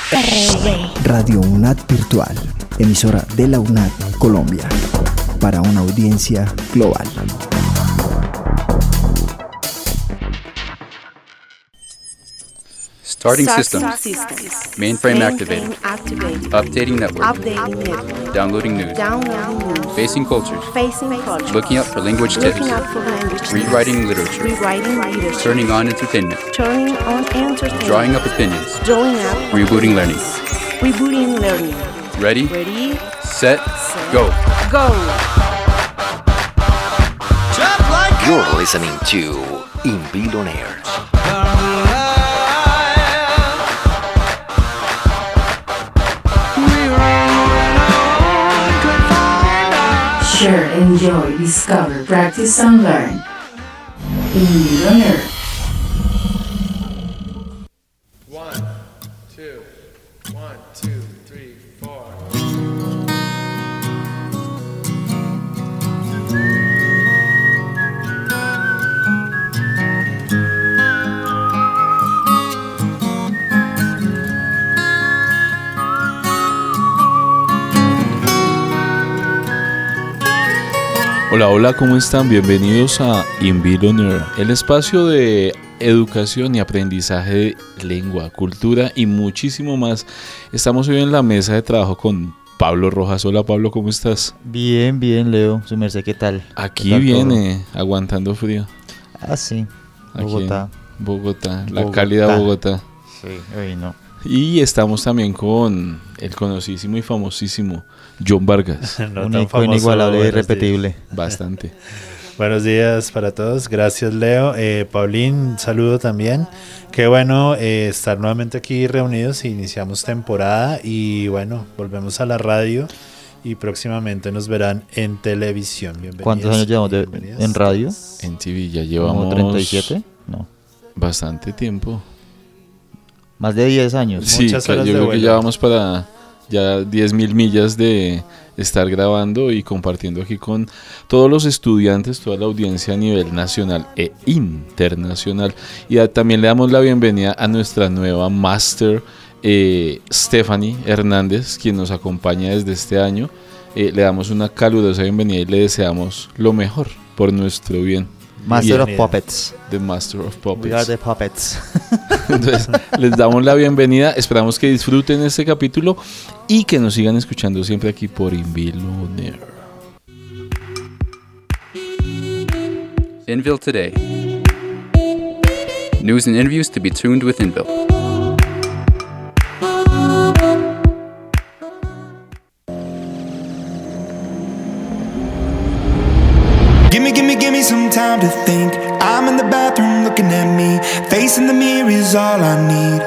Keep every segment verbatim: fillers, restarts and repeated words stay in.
R V. Radio UNAD Virtual, emisora de la UNAD Colombia, para una audiencia global. Starting Start systems. systems. Mainframe activated. activated. Updating network. Updating network. Downloading news. Downloading news. Facing cultures. Facing culture. Looking up for language tips. Looking up for language tips. Rewriting literature. Rewriting literature. Turning on entertainment. Turning on entertainment. Drawing up opinions. Drawing up. Rebooting learning. Rebooting learning. Ready? Ready? Set. Go. Go. You're listening to Invil on Air. Share, enjoy, discover, practice and learn. Invil on Air. One, two, one, two, three, four. Hola, hola, ¿cómo están? Bienvenidos a Invil on Air, el espacio de educación y aprendizaje de lengua, cultura y muchísimo más. Estamos hoy en la mesa de trabajo con Pablo Rojas. Hola Pablo, ¿cómo estás? Bien, bien, Leo. Su merced, ¿qué tal? Aquí ¿Qué tal viene, aguantando frío. todo? Ah, sí. Aquí Bogotá. en Bogotá, la Bogotá. cálida Bogotá. Sí, hoy no. Y estamos también con el conocidísimo y famosísimo John Vargas. No Un tan icono famoso. inigualable y Buenos irrepetible. Bastante. días. Buenos días para todos. Gracias, Leo. Eh, Paulín, saludo también. Qué bueno eh, estar nuevamente aquí reunidos. Iniciamos temporada y bueno, volvemos a la radio y próximamente nos verán en televisión. Bienvenidos. ¿Cuántos años llevamos de- bienvenidas. en radio? En T V ya llevamos ¿Como treinta y siete? No. bastante tiempo. Más de diez años. Sí, Muchas ca- yo horas de creo que vuelo. ya vamos para ya diez mil millas de estar grabando y compartiendo aquí con todos los estudiantes, toda la audiencia a nivel nacional e internacional. Y a- también le damos la bienvenida a nuestra nueva máster, eh, Stephanie Hernández, quien nos acompaña desde este año. Eh, le damos una calurosa bienvenida y le deseamos lo mejor por nuestro bien. Master of Bienvenida. Puppets. The Master of We are Puppets. the puppets. Entonces, les damos la bienvenida. Esperamos que disfruten este capítulo y que nos sigan escuchando siempre aquí por Invil on Air. Inville Today. News and interviews to be tuned with Inville. Gimme, gimme, gimme some time to think. I'm in the bathroom looking at me. Facing the mirror is all I need.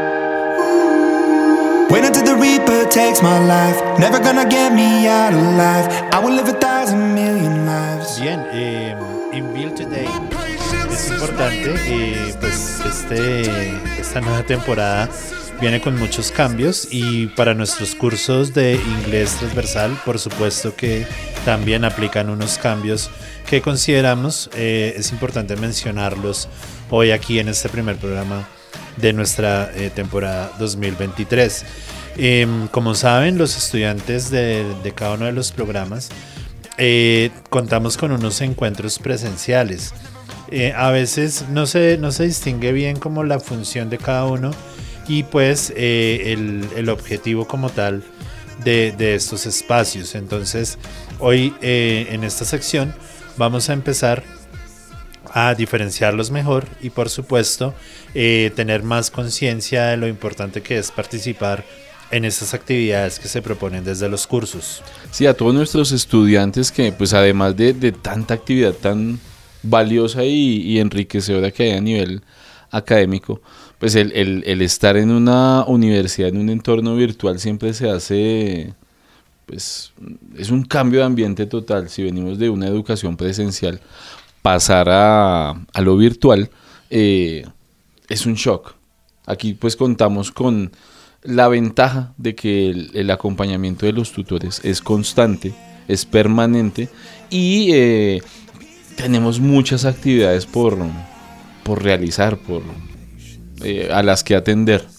Wait until the Reaper takes my life. Never gonna get me out alive. I will live a thousand million lives. Bien, eh, Inville Today. Es importante, eh, pues este, esta nueva temporada viene con muchos cambios y para nuestros cursos de inglés transversal, por supuesto que también aplican unos cambios que consideramos eh, es importante mencionarlos hoy aquí en este primer programa de nuestra eh, temporada dos mil veintitrés. Eh, como saben, los estudiantes de, de cada uno de los programas eh, contamos con unos encuentros presenciales. Eh, a veces no se, no se distingue bien como la función de cada uno y pues eh, el, el objetivo como tal de, de estos espacios. Entonces hoy eh, en esta sección vamos a empezar a diferenciarlos mejor y por supuesto eh, tener más conciencia de lo importante que es participar en estas actividades que se proponen desde los cursos. Sí, a todos nuestros estudiantes que pues además de, de tanta actividad tan valiosa y, y enriquecedora que hay a nivel académico, pues el, el, el estar en una universidad, en un entorno virtual siempre se hace, pues es un cambio de ambiente total. Si venimos de una educación presencial, pasar a, a lo virtual eh, es un shock. Aquí pues contamos con la ventaja de que el, el acompañamiento de los tutores es constante, es permanente y eh, tenemos muchas actividades por, por realizar, por, eh, a las que atender.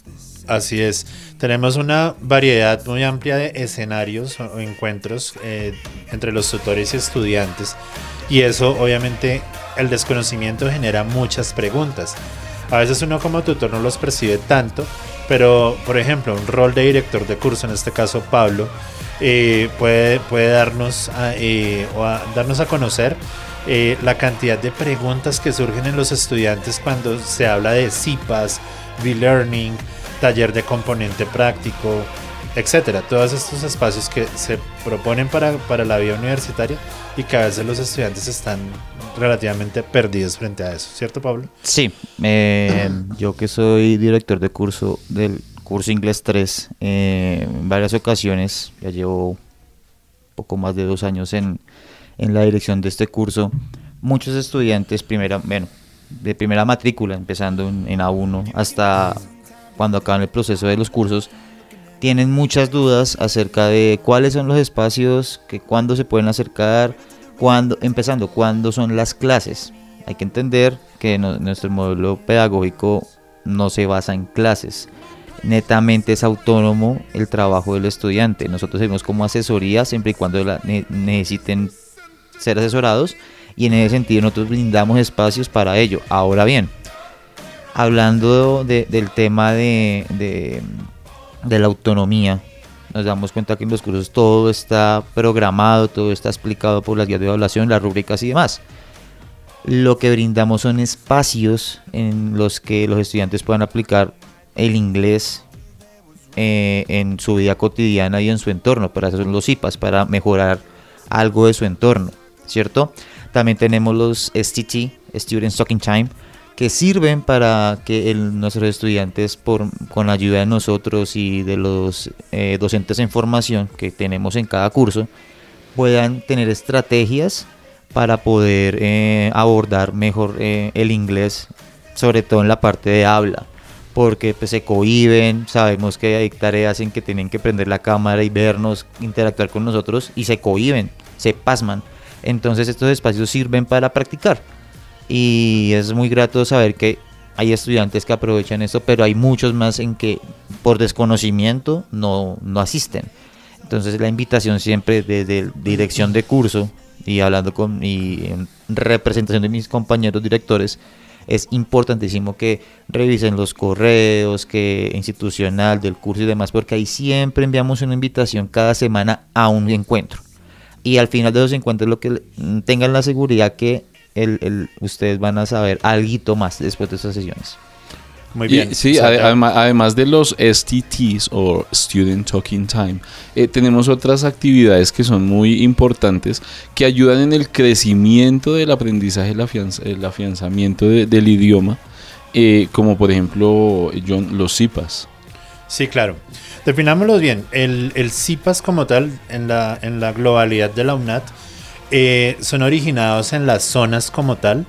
Así es. Tenemos una variedad muy amplia de escenarios o encuentros eh, entre los tutores y estudiantes, y eso obviamente el desconocimiento genera muchas preguntas. A veces uno como tutor no los percibe tanto, pero por ejemplo un rol de director de curso, en este caso Pablo, eh, puede, puede darnos, a, eh, o a, darnos a conocer eh, la cantidad de preguntas que surgen en los estudiantes cuando se habla de C I P A S, V-Learning, taller de componente práctico, etcétera. Todos estos espacios que se proponen para, para la vida universitaria y que a veces los estudiantes están relativamente perdidos frente a eso, ¿cierto, Pablo? Sí, eh, yo que soy director de curso del curso Inglés tres, eh, en varias ocasiones, ya llevo poco más de dos años en, en la dirección de este curso, muchos estudiantes, primera, bueno, de primera matrícula, empezando en, en A uno hasta cuando acaban el proceso de los cursos, tienen muchas dudas acerca de cuáles son los espacios, que cuándo se pueden acercar, cuándo, empezando, cuándo son las clases. Hay que entender que no, nuestro modelo pedagógico no se basa en clases, netamente es autónomo el trabajo del estudiante. Nosotros tenemos como asesoría siempre y cuando la, ne, necesiten ser asesorados, y en ese sentido nosotros brindamos espacios para ello. Ahora bien, hablando de, del tema de, de, de la autonomía, nos damos cuenta que en los cursos todo está programado, todo está explicado por las guías de evaluación, las rúbricas y demás. Lo que brindamos son espacios en los que los estudiantes puedan aplicar el inglés eh, en su vida cotidiana y en su entorno. Para eso son los I P A S, para mejorar algo de su entorno, ¿cierto? También tenemos los S T T, Student Talking Time, que sirven para que el, nuestros estudiantes, por, con la ayuda de nosotros y de los eh, docentes en formación que tenemos en cada curso, puedan tener estrategias para poder eh, abordar mejor eh, el inglés, sobre todo en la parte de habla, porque pues, se cohíben. Sabemos que hay tareas en que tienen que prender la cámara y vernos, interactuar con nosotros, y se cohíben, se pasman. Entonces estos espacios sirven para practicar. Y es muy grato saber que hay estudiantes que aprovechan esto, pero hay muchos más en que por desconocimiento no, no asisten. Entonces la invitación siempre desde dirección de curso y hablando con y en representación de mis compañeros directores, es importantísimo que revisen los correos que institucional del curso y demás, porque ahí siempre enviamos una invitación cada semana a un encuentro. Y al final de los encuentros lo que tengan la seguridad que El, el, ustedes van a saber algo más después de estas sesiones. Muy bien. Y, sí, ade- además, además de los S T Ts o Student Talking Time, eh, tenemos otras actividades que son muy importantes, que ayudan en el crecimiento del aprendizaje, el, afianz- el afianzamiento de, del idioma, eh, como por ejemplo John, los C I P A S. Sí, claro. Definámoslos bien. El, el C I P A S como tal, en la, en la globalidad de la U N A T, Eh, son originados en las zonas como tal.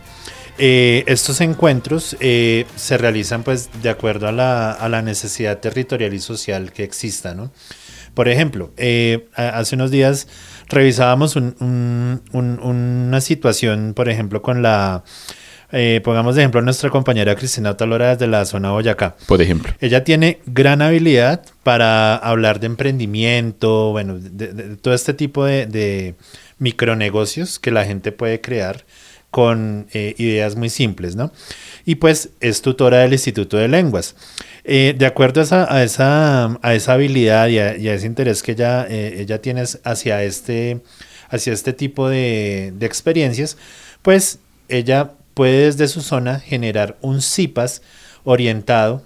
Eh, estos encuentros eh, se realizan pues de acuerdo a la, a la necesidad territorial y social que exista, ¿no? Por ejemplo, eh, hace unos días revisábamos un, un, un, una situación, por ejemplo, con la, eh, pongamos de ejemplo a nuestra compañera Cristina Otalora desde la zona Boyacá. Por ejemplo. Ella tiene gran habilidad para hablar de emprendimiento, bueno, de, de, de todo este tipo de, de micronegocios que la gente puede crear con eh, ideas muy simples, ¿no? Y pues es tutora del Instituto de Lenguas. Eh, de acuerdo a esa, a esa, a esa habilidad y a, y a ese interés que ella, eh, ella tiene hacia este, hacia este tipo de, de experiencias, pues ella puede desde su zona generar un C I P A S orientado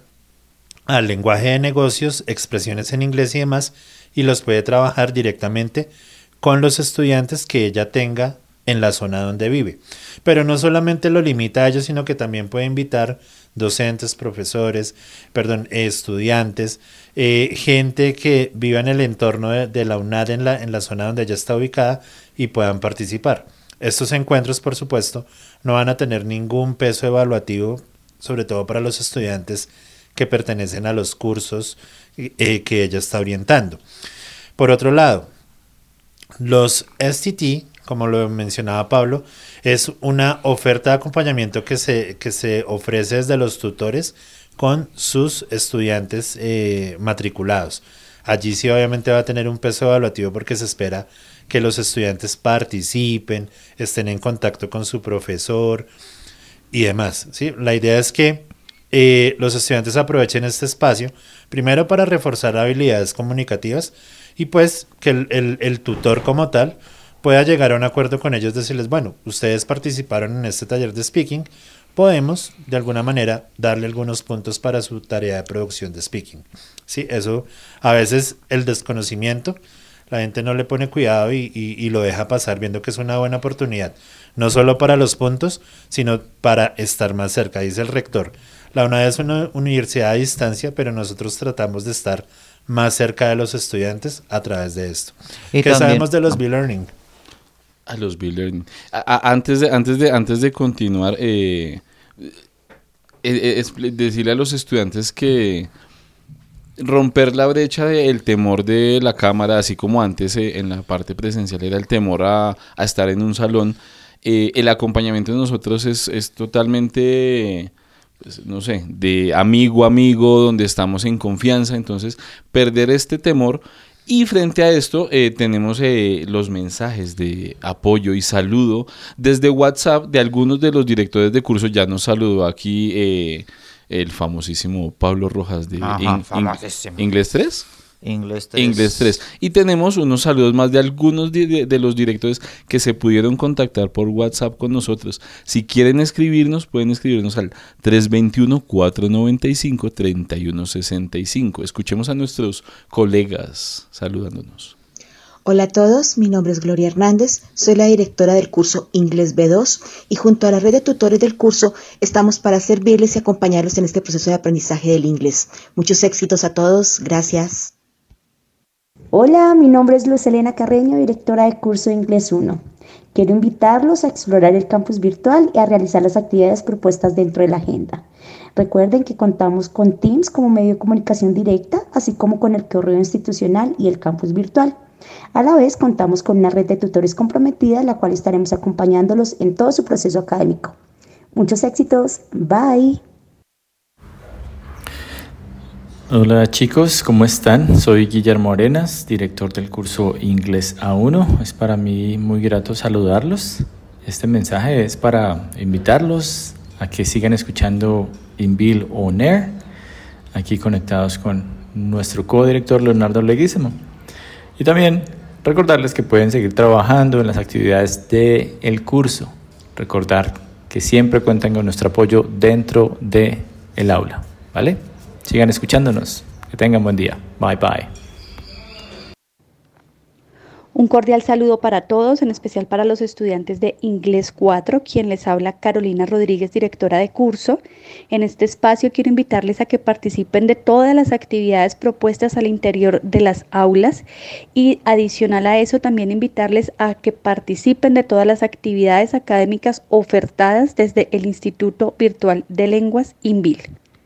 al lenguaje de negocios, expresiones en inglés y demás, y los puede trabajar directamente con los estudiantes que ella tenga en la zona donde vive. Pero no solamente lo limita a ellos, sino que también puede invitar docentes, profesores, perdón, estudiantes, eh, gente que viva en el entorno de, de la U N A D en la, en la zona donde ella está ubicada y puedan participar. Estos encuentros, por supuesto, no van a tener ningún peso evaluativo, sobre todo para los estudiantes que pertenecen a los cursos eh, que ella está orientando. Por otro lado, los S T T, como lo mencionaba Pablo, es una oferta de acompañamiento que se, que se ofrece desde los tutores con sus estudiantes eh, matriculados. Allí sí obviamente va a tener un peso evaluativo porque se espera que los estudiantes participen, estén en contacto con su profesor y demás, ¿sí? La idea es que eh, los estudiantes aprovechen este espacio, primero para reforzar habilidades comunicativas y pues que el, el, el tutor como tal pueda llegar a un acuerdo con ellos, decirles, bueno, ustedes participaron en este taller de speaking, podemos de alguna manera darle algunos puntos para su tarea de producción de speaking. Sí, eso a veces el desconocimiento, la gente no le pone cuidado y, y, y lo deja pasar viendo que es una buena oportunidad, no solo para los puntos, sino para estar más cerca. Dice el rector, la UNAD es una universidad a distancia, pero nosotros tratamos de estar más cerca de los estudiantes a través de esto. Y ¿Qué también, sabemos de los no. B-Learning? A los B-Learning. A- a- Antes de, antes de, antes de continuar, eh, eh, es decirle a los estudiantes que romper la brecha del temor de la cámara, así como antes eh, en la parte presencial era el temor a, a estar en un salón, eh, el acompañamiento de nosotros es, es totalmente, pues, no sé, de amigo a amigo, donde estamos en confianza, entonces perder este temor. Y frente a esto eh, tenemos eh, los mensajes de apoyo y saludo desde WhatsApp de algunos de los directores de curso. Ya nos saludó aquí eh, el famosísimo Pablo Rojas de Ajá, in- in- famosísimo. Inglés tres. Inglés tres. Inglés tres. Y tenemos unos saludos más de algunos de, de, de los directores que se pudieron contactar por WhatsApp con nosotros. Si quieren escribirnos, pueden escribirnos al tres dos uno, cuatro nueve cinco, tres uno seis cinco. Escuchemos a nuestros colegas saludándonos. Hola a todos, mi nombre es Gloria Hernández, soy la directora del curso Inglés B dos y junto a la red de tutores del curso estamos para servirles y acompañarlos en este proceso de aprendizaje del inglés. Muchos éxitos a todos, gracias. Hola, mi nombre es Luz Elena Carreño, directora del curso Inglés uno. Quiero invitarlos a explorar el campus virtual y a realizar las actividades propuestas dentro de la agenda. Recuerden que contamos con Teams como medio de comunicación directa, así como con el correo institucional y el campus virtual. A la vez contamos con una red de tutores comprometida, la cual estaremos acompañándolos en todo su proceso académico. Muchos éxitos, bye. Hola chicos, ¿cómo están? Soy Guillermo Arenas, director del curso Inglés A uno. Es para mí muy grato saludarlos. Este mensaje es para invitarlos a que sigan escuchando InVil On Air, aquí conectados con nuestro codirector Leonardo Leguísimo. Y también recordarles que pueden seguir trabajando en las actividades del curso. Recordar que siempre cuentan con nuestro apoyo dentro del aula, ¿vale? Sigan escuchándonos. Que tengan buen día. Bye bye. Un cordial saludo para todos, en especial para los estudiantes de Inglés cuatro, quien les habla Carolina Rodríguez, directora de curso. En este espacio quiero invitarles a que participen de todas las actividades propuestas al interior de las aulas y adicional a eso también invitarles a que participen de todas las actividades académicas ofertadas desde el Instituto Virtual de Lenguas InVil.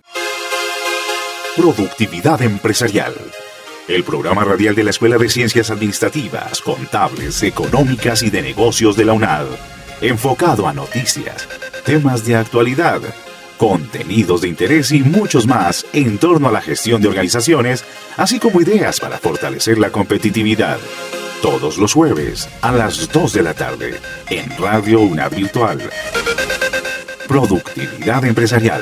Productividad Empresarial, el programa radial de la Escuela de Ciencias Administrativas, Contables, Económicas y de Negocios de la UNAD, enfocado a noticias, temas de actualidad, contenidos de interés y muchos más en torno a la gestión de organizaciones, así como ideas para fortalecer la competitividad. Todos los jueves a las dos de la tarde en Radio UNAD Virtual. Productividad Empresarial.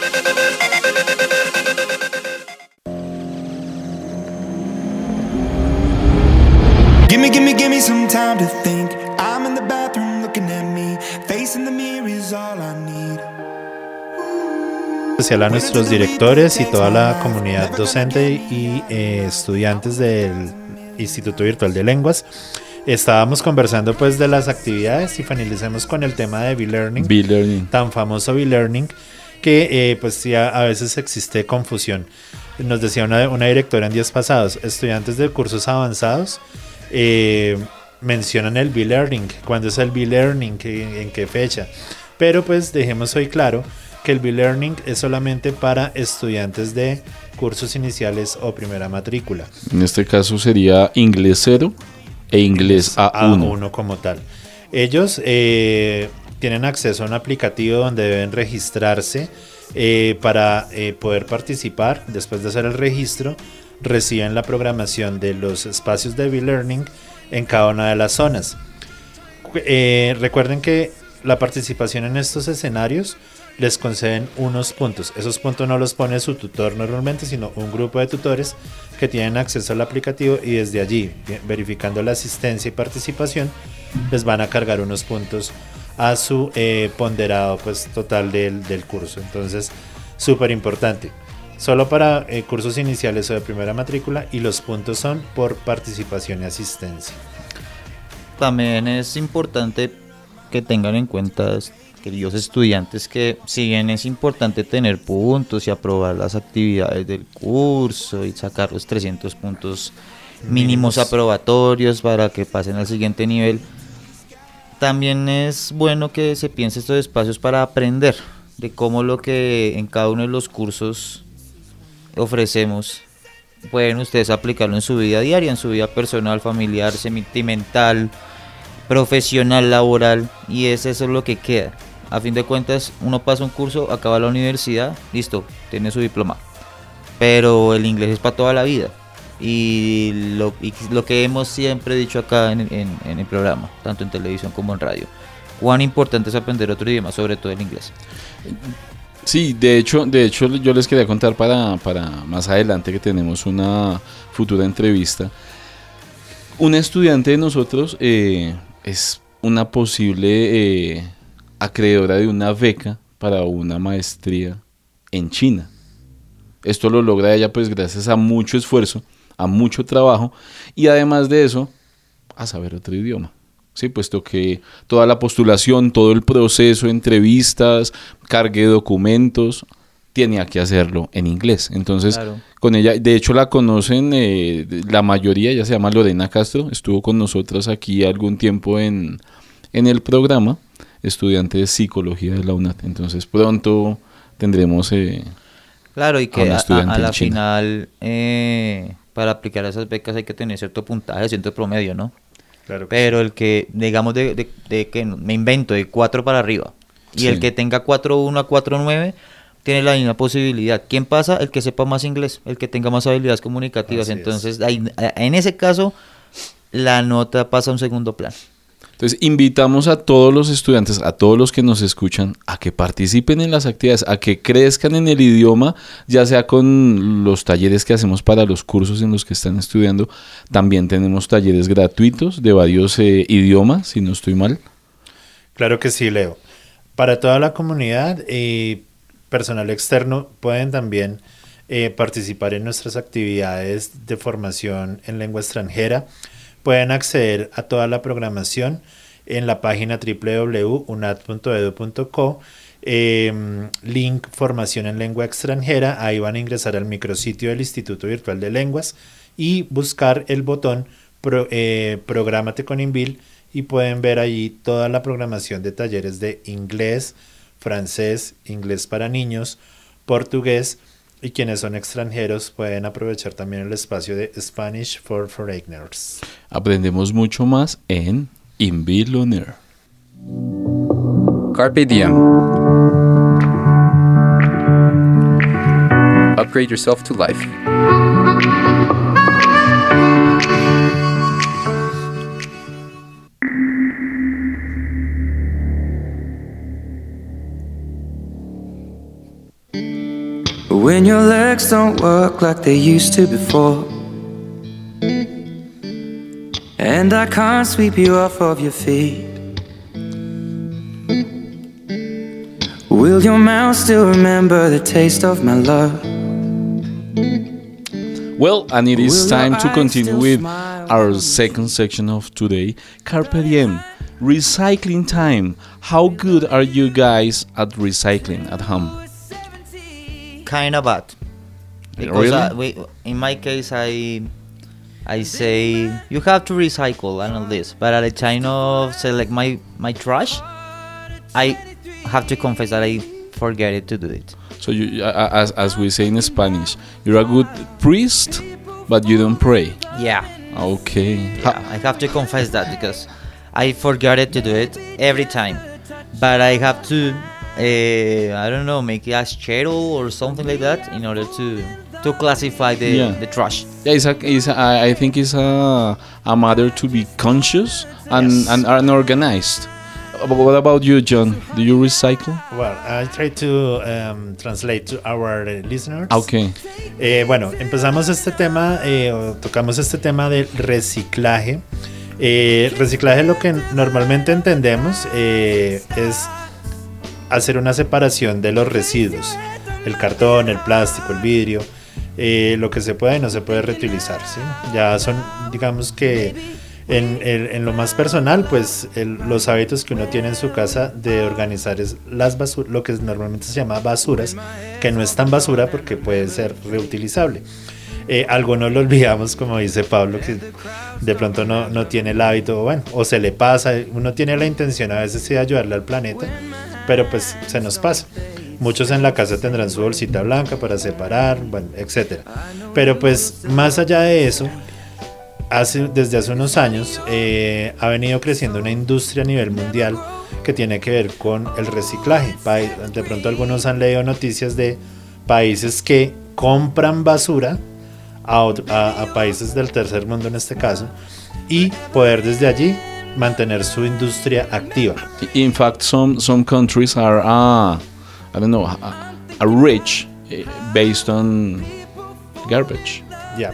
Gimme, gimme, gimme some time to think. I'm in the bathroom looking at me. Facing the mirror is all I need. Especial a nuestros directores y toda la comunidad docente y eh, estudiantes del Instituto Virtual de Lenguas. Estábamos conversando pues de las actividades y finalicemos con el tema de B-Learning, B-Learning. tan famoso B-Learning que eh, pues sí, a, a veces existe confusión. Nos decía una, una directora en días pasados, estudiantes de cursos avanzados eh, mencionan el B-Learning, ¿cuándo es el B-Learning? ¿Qué, ¿En qué fecha? Pero pues dejemos hoy claro que el B-Learning es solamente para estudiantes de cursos iniciales o primera matrícula. En este caso sería Inglés cero e Inglés A uno. A uno como tal. Ellos eh, tienen acceso a un aplicativo donde deben registrarse Eh, para eh, poder participar, después de hacer el registro, reciben la programación de los espacios de e-learning en cada una de las zonas. Eh, recuerden que la participación en estos escenarios les conceden unos puntos. Esos puntos no los pone su tutor normalmente, sino un grupo de tutores que tienen acceso al aplicativo, y desde allí, verificando la asistencia y participación, les van a cargar unos puntos a su eh, ponderado pues total del, del curso. Entonces, súper importante. Solo para eh, cursos iniciales o de primera matrícula, y los puntos son por participación y asistencia. También es importante que tengan en cuenta, queridos estudiantes, que si bien es importante tener puntos y aprobar las actividades del curso y sacar los trescientos puntos mínimos, mínimos aprobatorios para que pasen al siguiente nivel, también es bueno que se piense estos espacios para aprender de cómo lo que en cada uno de los cursos ofrecemos pueden ustedes aplicarlo en su vida diaria, en su vida personal, familiar, sentimental, profesional, laboral, y es eso lo que queda. A fin de cuentas, uno pasa un curso, acaba la universidad, listo, tiene su diploma, pero el inglés es para toda la vida, y lo, y lo que hemos siempre dicho acá en, en, en el programa, tanto en televisión como en radio, cuán importante es aprender otro idioma, sobre todo el inglés. Sí, de hecho, de hecho yo les quería contar para, para más adelante, que tenemos una futura entrevista. Una estudiante de nosotros eh, es una posible eh, acreedora de una beca para una maestría en China. Esto lo logra ella pues gracias a mucho esfuerzo, a mucho trabajo, y además de eso, a saber otro idioma. Sí, puesto que toda la postulación, todo el proceso, entrevistas, cargue documentos, tenía que hacerlo en inglés. Entonces, claro, con ella, de hecho la conocen eh, la mayoría, ella se llama Lorena Castro, estuvo con nosotras aquí algún tiempo en, en el programa, estudiante de psicología de la UNAD. Entonces, pronto tendremos eh, claro, y que a, a, a la final, eh, para aplicar a esas becas hay que tener cierto puntaje, cierto promedio, ¿no? Claro, pero el que, digamos, de, de, de que me invento, de cuatro para arriba, y sí, el que tenga cuatro uno a cuatro nueve tiene la misma posibilidad. ¿Quién pasa? El que sepa más inglés, el que tenga más habilidades comunicativas. Así Entonces, ahí, en ese caso, la nota pasa a un segundo plano. Entonces, invitamos a todos los estudiantes, a todos los que nos escuchan, a que participen en las actividades, a que crezcan en el idioma, ya sea con los talleres que hacemos para los cursos en los que están estudiando. También tenemos talleres gratuitos de varios eh, idiomas, si no estoy mal. Claro que sí, Leo. Para toda la comunidad y personal externo pueden también eh, participar en nuestras actividades de formación en lengua extranjera. Pueden acceder a toda la programación en la página doble u doble u doble u punto unad punto edu punto co, eh, link formación en lengua extranjera. Ahí van a ingresar al micrositio del Instituto Virtual de Lenguas y buscar el botón pro, eh, Prográmate con INVIL, y pueden ver allí toda la programación de talleres de inglés, francés, inglés para niños, portugués, y quienes son extranjeros pueden aprovechar también el espacio de Spanish for Foreigners. Aprendemos mucho más en INVIL On Air. Carpe diem. Upgrade yourself to life. When your legs don't work like they used to before, and I can't sweep you off of your feet, will your mouth still remember the taste of my love? Well, and it is time to continue with our second section of today, Carpe Diem, recycling time. How good are you guys at recycling at home? Kind of bad, because really? I, we, in my case, I I say you have to recycle and all this, but at the time of select my my trash, I have to confess that I forget it to do it. So you, uh, as as we say in Spanish, you're a good priest, but you don't pray. Yeah. Okay. Yeah, I have to confess that because I forgot it to do it every time, but I have to uh, I don't know, make a schedule or something like that in order to to classify the, Yeah. the trash. Yeah, it's a, it's a, I I think it's a, a matter to be conscious and, Yes. and, and organized. But what about you, John? Do you recycle? Well, I try to um, translate to our uh, listeners. Okay. Eh, bueno, empezamos este tema, eh, o tocamos este tema del reciclaje. Eh, reciclaje, lo que normalmente entendemos eh, es hacer una separación de los residuos, el cartón, el plástico, el vidrio, eh, lo que se puede y no se puede reutilizar, ¿sí? Ya son, digamos que en, en, en lo más personal, pues el- los hábitos que uno tiene en su casa de organizar es las basuras, lo que normalmente se llama basuras, que no es tan basura porque puede ser reutilizable. Eh, algunos lo olvidamos, como dice Pablo, que de pronto no, no tiene el hábito, o bueno, o se le pasa, uno tiene la intención a veces de ayudarle al planeta, pero pues se nos pasa. Muchos en la casa tendrán su bolsita blanca para separar, bueno, etcétera. Pero pues más allá de eso, hace, desde hace unos años eh, ha venido creciendo una industria a nivel mundial que tiene que ver con el reciclaje. Pa- De pronto algunos han leído noticias de países que compran basura a, otro- a- a países del tercer mundo en este caso, y poder desde allí mantener su industria activa. In fact, some some countries are, uh, I don't know, uh, are rich uh, based on garbage. Ya.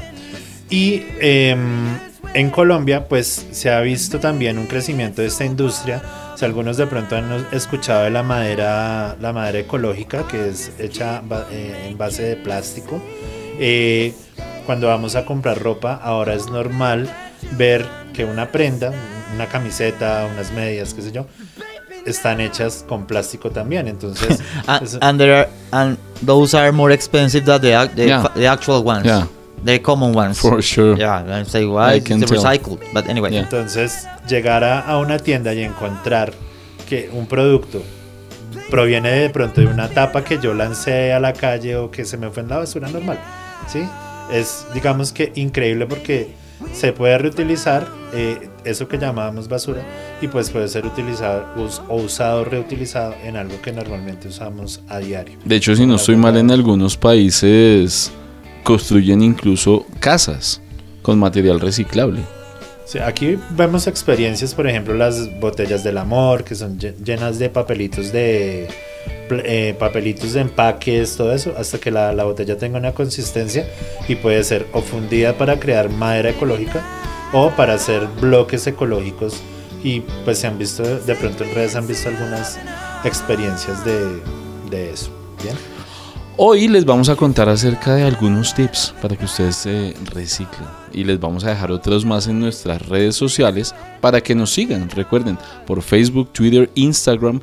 Y em, en Colombia, pues se ha visto también un crecimiento de esta industria. Si algunos de pronto han escuchado de la madera, la madera ecológica, que es hecha ba- eh, en base de plástico. Eh, cuando vamos a comprar ropa, ahora es normal ver que una prenda, una camiseta, unas medias, qué sé yo, están hechas con plástico también. Entonces, and, eso- and there are, and those are more expensive than the ac- the, Yeah. fa- the actual ones. Yeah. The common ones. For sure. Yeah, I say why I it's can tell. recycled, but anyway. Entonces, llegar a, a una tienda y encontrar que un producto proviene de pronto de una tapa que yo lancé a la calle o que se me fue en la basura normal, ¿sí? Es, digamos que increíble, porque se puede reutilizar eh, eso que llamábamos basura, y pues puede ser utilizado us- o usado, reutilizado en algo que normalmente usamos a diario. De hecho, si no estoy mal, en algunos países construyen incluso casas con material reciclable. Sí, aquí vemos experiencias, por ejemplo, las botellas del amor, que son lle- llenas de papelitos de pl- eh, papelitos de empaques, todo eso, hasta que la, la botella tenga una consistencia y puede ser o fundida para crear madera ecológica o para hacer bloques ecológicos. Y pues se han visto, de pronto en redes han visto algunas experiencias de, de eso. Bien. Hoy les vamos a contar acerca de algunos tips para que ustedes se reciclen, y les vamos a dejar otros más en nuestras redes sociales para que nos sigan. Recuerden, por Facebook, Twitter, Instagram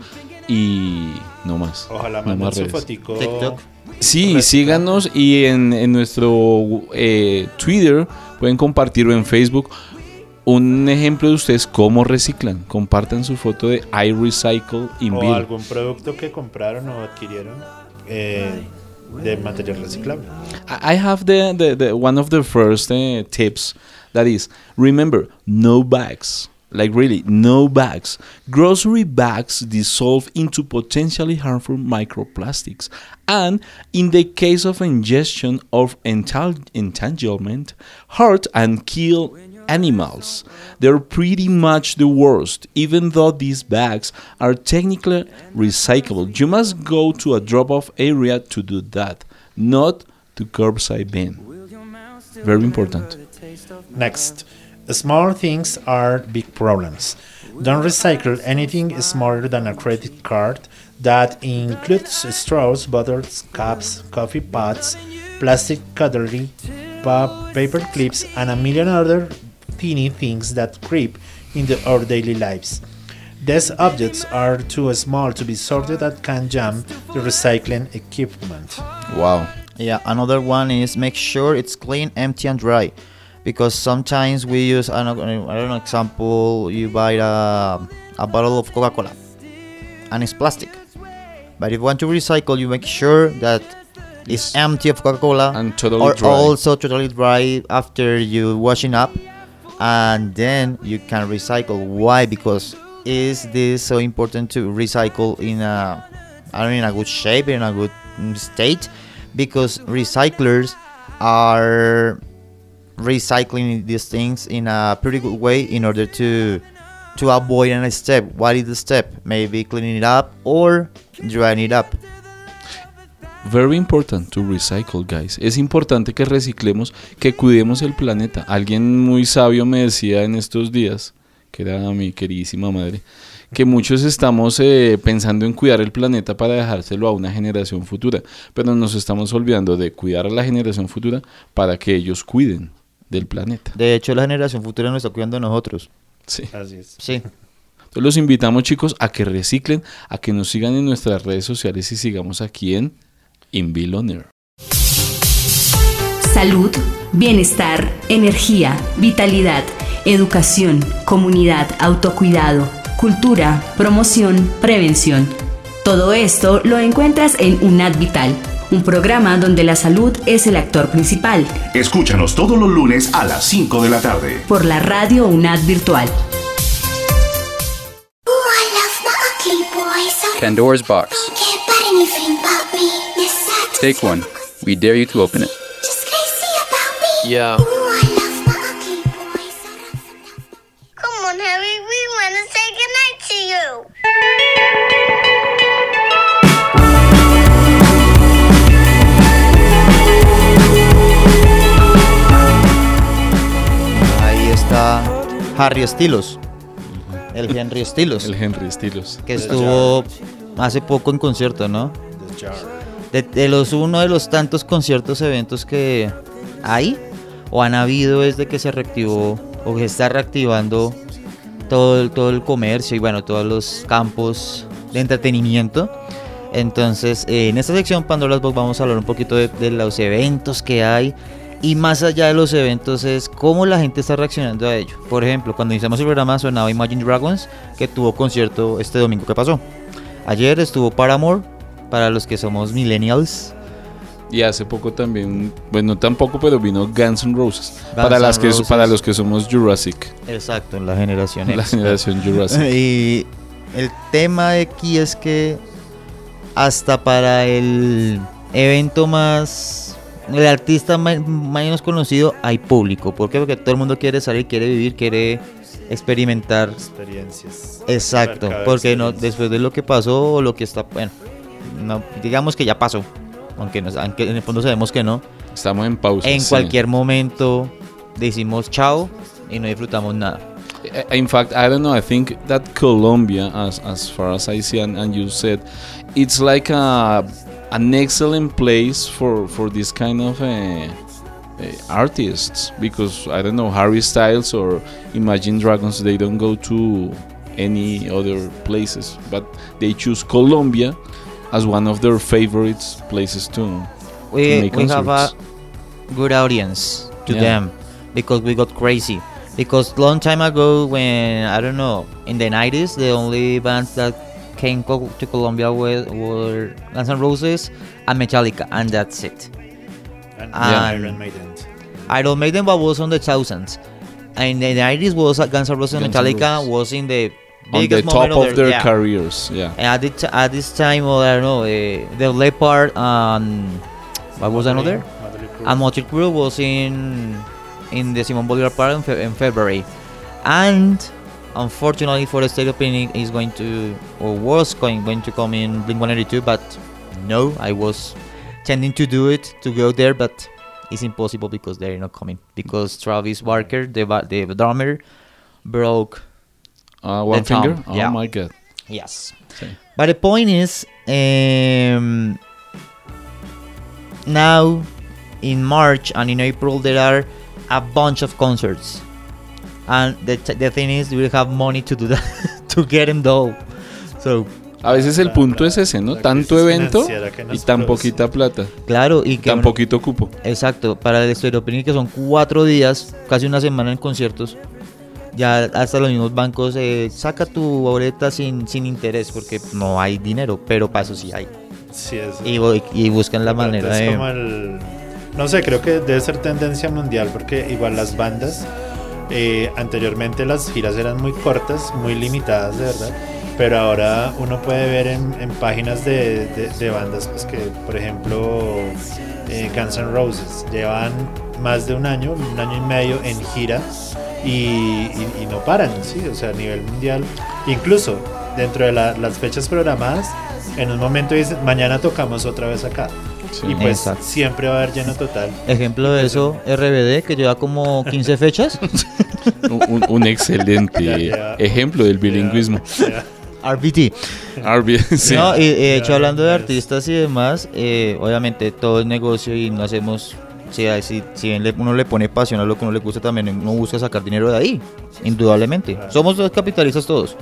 y no más. Ojalá no manden más su redes. fotico. TikTok. Sí, síganos, y en, en nuestro eh, Twitter pueden compartirlo, en Facebook un ejemplo de ustedes cómo reciclan. Compartan su foto de I Recycle in O Bill. algún producto que compraron o adquirieron eh, de material reciclable. I have the, the, the one of the first uh, tips, that is, remember, no bags. Like really, no bags. Grocery bags dissolve into potentially harmful microplastics, and in the case of ingestion of ental- entanglement, hurt and kill animals. They're pretty much the worst, even though these bags are technically recyclable. You must go to a drop-off area to do that, not to curbside bin. Very important. Next, small things are big problems. Don't recycle anything smaller than a credit card. That includes straws, bottles, cups, coffee pots, plastic cutlery, pa- paper clips, and a million other teeny things that creep into our daily lives. These objects are too small to be sorted and can jam the recycling equipment. Wow. Yeah, another one is make sure it's clean, empty, and dry. Because sometimes we use, I don't know, I don't know, example, you buy a, a bottle of Coca-Cola and it's plastic. But if you want to recycle, you make sure that it's empty of Coca-Cola and totally or dry. also totally dry after you washing up, and then you can recycle. Why? Because is this so important to recycle in a are in a good shape, in a good state, because recyclers are recycling these things in a pretty good way in order to to avoid a step. What is the step? Maybe cleaning it up or drying it up. Very important to recycle, guys. Es importante que reciclemos, que cuidemos el planeta. Alguien muy sabio me decía en estos días, que era mi queridísima madre, que muchos estamos eh, pensando en cuidar el planeta para dejárselo a una generación futura, pero nos estamos olvidando de cuidar a la generación futura para que ellos cuiden del planeta. De hecho, la generación futura nos está cuidando de nosotros. Sí. Así es. Sí. Entonces los invitamos, chicos, a que reciclen, a que nos sigan en nuestras redes sociales y sigamos aquí en Invill On Air. Salud, bienestar, energía, vitalidad, educación, comunidad, autocuidado, cultura, promoción, prevención. Todo esto lo encuentras en UNAD Vital, un programa donde la salud es el actor principal. Escúchanos todos los lunes a las cinco de la tarde. Por la radio UNAD Virtual. Pandora's Box. Take one. We dare you to open it. Yeah. Come on, Harry. We want to say goodnight to you. Ahí está Harry Styles. El Henry Styles. El Henry Styles. Que estuvo hace poco en concierto, ¿no? De, de los uno de los tantos conciertos, eventos que hay o han habido desde que se reactivó o que está reactivando todo el, todo el comercio y bueno, todos los campos de entretenimiento. Entonces, eh, en esta sección Pandora's Box vamos a hablar un poquito de, de los eventos que hay. Y más allá de los eventos es cómo la gente está reaccionando a ello. Por ejemplo, cuando iniciamos el programa sonaba Imagine Dragons, que tuvo concierto este domingo que pasó. Ayer estuvo Paramore, para los que somos millennials. Y hace poco también, bueno, tampoco, pero vino Guns N' Roses. Guns para, las N' que, Roses. para los que somos Jurassic. Exacto, en la generación X. La generación Jurassic. Y el tema de aquí es que hasta para el evento más... el artista más, menos conocido hay público. ¿Por qué? Porque todo el mundo quiere salir, quiere vivir, quiere experimentar experiencias. Exacto, porque no, después de lo que pasó o lo que está, bueno, no, digamos que ya pasó, aunque, nos, aunque en el fondo sabemos que no. Estamos en pausa. En sí. cualquier momento decimos chao y no disfrutamos nada. In fact, I don't know. I think that Colombia, as as far as I see, and, and you said, it's like a an excellent place for for this kind of uh, uh, artists, because I don't know, Harry Styles or Imagine Dragons, they don't go to any other places, but they choose Colombia as one of their favorite places to, we, to make we concerts. have a good audience to Yeah. them because we got crazy. Because long time ago, when I don't know, in the nineties, the only bands that came co- to Colombia were, were Guns N' Roses and Metallica, and that's it. And, And Iron Maiden. Iron Maiden was on the thousands. And in the nineties was Guns N' Roses and Guns N' Metallica Roses. was in the On the biggest top moment of their yeah. careers, yeah. And at, the t- at this time, well, I don't know, uh, the Leopard and what was another? And Motley Crue was in in the Simon Bolivar Park in, fe- in February, and unfortunately for the state opening is going to or was going going to come in Blink one eighty-two, but no, I was tending to do it to go there, but it's impossible because they're not coming because Travis Barker, the ba- the drummer, broke Uh, one the finger? thumb. Oh Yeah. my god. Yes. Sí. But the point is, um, now in March and in April there are a bunch of concerts, and the t- the thing is we have money to do that to get them though. So A veces el punto es ese, ¿no? Tanto evento y tan poquita plata. claro, y que tan uno- poquito cupo. Exacto, para el Stereo Opening, que son cuatro días, casi una semana en conciertos. Ya hasta los mismos bancos, eh, saca tu boleta sin, sin interés porque no hay dinero, pero para eso sí hay. Sí, es, Y, bu- y buscan la Aparte manera es de... como el- no sé, creo que debe ser tendencia mundial porque igual las bandas, eh, anteriormente las giras eran muy cortas, muy limitadas de verdad, pero ahora uno puede ver en, en páginas de, de, de bandas pues que, por ejemplo, eh, Guns N' Roses llevan más de un año, un año y medio en gira y, y, y no paran, ¿sí? O sea, a nivel mundial, incluso dentro de la, las fechas programadas, en un momento dicen, mañana tocamos otra vez acá. Sí. Y pues exacto, siempre va a haber lleno total. Ejemplo de eso, R B D, que lleva como quince fechas. un, un excelente yeah, yeah. ejemplo del bilingüismo. Yeah, yeah. R B D. R B D, sí. No, y de hecho, hablando de artistas y demás, eh, obviamente todo es negocio y no hacemos... Si, si, si uno le pone pasión a lo que uno le gusta, también uno busca sacar dinero de ahí, indudablemente. Claro. Somos dos capitalistas todos,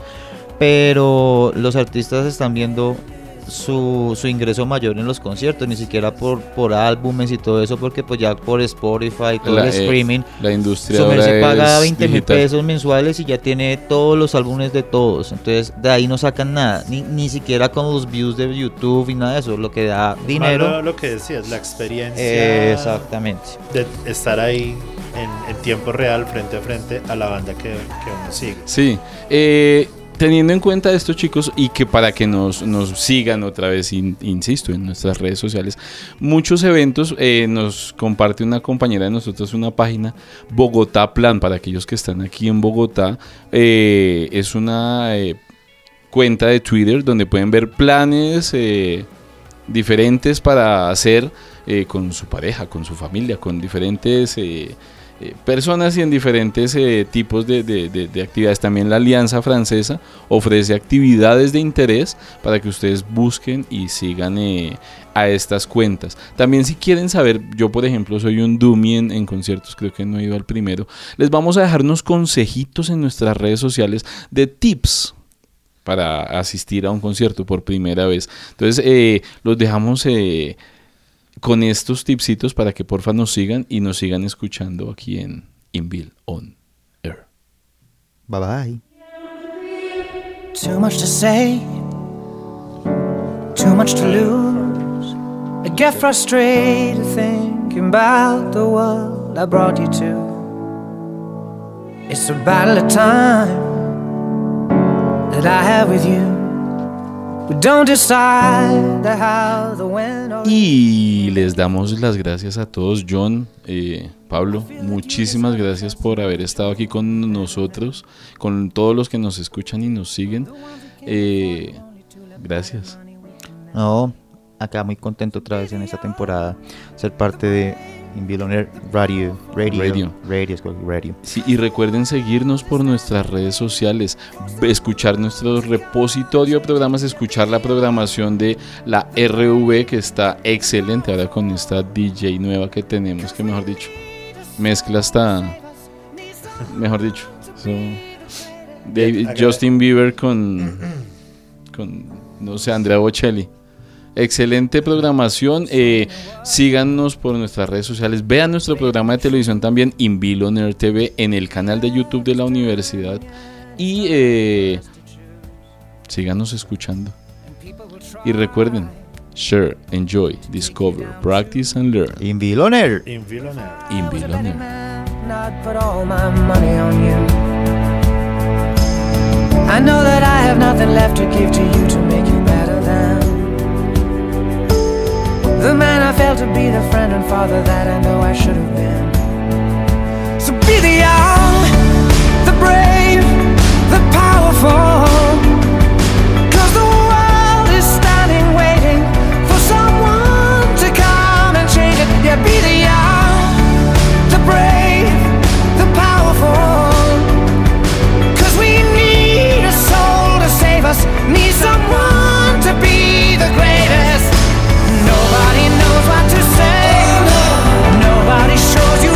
pero los artistas están viendo su, su ingreso mayor en los conciertos, ni siquiera por, por álbumes y todo eso, porque pues ya por Spotify, todo la, el streaming, eh, la industria ahora se paga veinte mil digital. pesos mensuales y ya tiene todos los álbumes de todos, entonces de ahí no sacan nada, ni, ni siquiera con los views de YouTube y nada de eso, lo que da dinero. Malo, lo que decías, la experiencia eh, exactamente de estar ahí en, en tiempo real, frente a frente a la banda que, que uno sigue. Sí, eh teniendo en cuenta esto, chicos, y que para que nos, nos sigan otra vez, in, insisto, en nuestras redes sociales, muchos eventos, eh, nos comparte una compañera de nosotros una página, Bogotá Plan, para aquellos que están aquí en Bogotá, eh, es una eh, cuenta de Twitter donde pueden ver planes eh, diferentes para hacer eh, con su pareja, con su familia, con diferentes... Eh, Eh, personas y en diferentes eh, tipos de, de, de, de actividades. También la Alianza Francesa ofrece actividades de interés para que ustedes busquen y sigan eh, a estas cuentas. También si quieren saber, yo por ejemplo soy un dummy en, en conciertos, creo que no he ido al primero, les vamos a dejar unos consejitos en nuestras redes sociales de tips para asistir a un concierto por primera vez. Entonces eh, los dejamos... Eh, con estos tipsitos para que porfa nos sigan y nos sigan escuchando aquí en Inville on Air. Bye bye. Too much to say, too much to lose. I get frustrated thinking about the world I brought you to. It's a battle of time that I have with you. Y les damos las gracias a todos. John, eh, Pablo, muchísimas gracias por haber estado aquí con nosotros, con todos los que nos escuchan y nos siguen. Eh, gracias. No, acá muy contento otra vez en esta temporada, ser parte de Inville on Air Radio, Radio, Radio, Radio, Radio. Sí, y recuerden seguirnos por nuestras redes sociales, escuchar nuestro repositorio de programas, escuchar la programación de la R V que está excelente ahora con esta D J nueva que tenemos, que mejor dicho, mezcla hasta, mejor dicho, so, David, Justin Bieber con, con, no sé, Andrea Bocelli. Excelente programación, eh, síganos por nuestras redes sociales, vean nuestro programa de televisión también, Inville on Air T V, en el canal de YouTube de la universidad y eh, síganos escuchando. Y recuerden, share, enjoy, discover, practice and learn. Inville on Air. Inville on Air. Inville on Air. I know that I have nothing left to give to you to make you better than the man I failed to be, the friend and father that I know I should have been. So be the young, the brave, the powerful, 'cause the world is standing waiting for someone to come and change it. Yeah, be the young, the brave, the powerful, 'cause we need a soul to save us, need someone to be the greatest. Nobody knows what to say. Nobody shows you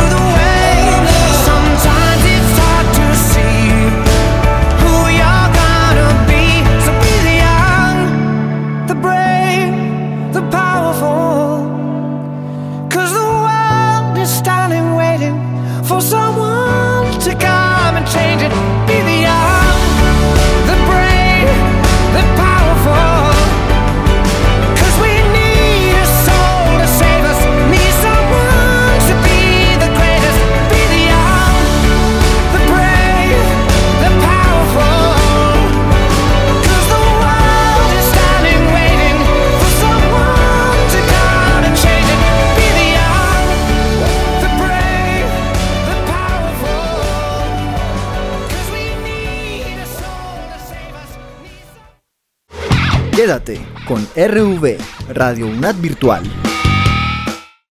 Quédate con R V, Radio UNAD Virtual.